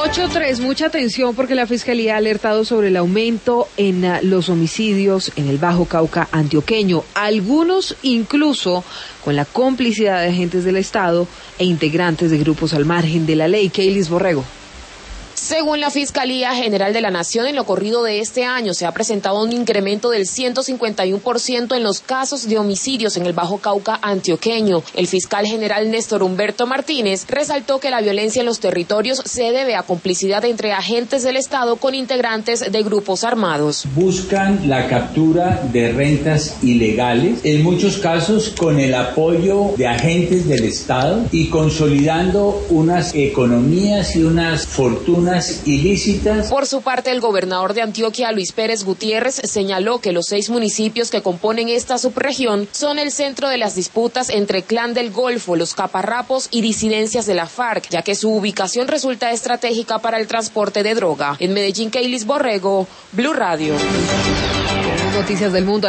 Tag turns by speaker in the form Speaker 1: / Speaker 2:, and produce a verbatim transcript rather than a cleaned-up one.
Speaker 1: ocho tres, mucha atención porque la Fiscalía ha alertado sobre el aumento en uh, los homicidios en el Bajo Cauca antioqueño, algunos incluso con la complicidad de agentes del Estado e integrantes de grupos al margen de la ley. Keilis Borrego.
Speaker 2: Según la Fiscalía General de la Nación, en lo corrido de este año se ha presentado un incremento del ciento cincuenta y uno por ciento en los casos de homicidios en el Bajo Cauca antioqueño. El fiscal general Néstor Humberto Martínez resaltó que la violencia en los territorios se debe a complicidad entre agentes del Estado con integrantes de grupos armados.
Speaker 3: Buscan la captura de rentas ilegales, en muchos casos con el apoyo de agentes del Estado y consolidando unas economías y unas fortunas ilícitas.
Speaker 2: Por su parte, el gobernador de Antioquia, Luis Pérez Gutiérrez, señaló que los seis municipios que componen esta subregión son el centro de las disputas entre Clan del Golfo, los Caparrapos y disidencias de la FARC, ya que su ubicación resulta estratégica para el transporte de droga. En Medellín, Keilis Borrego, Blue Radio.
Speaker 1: Noticias del mundo.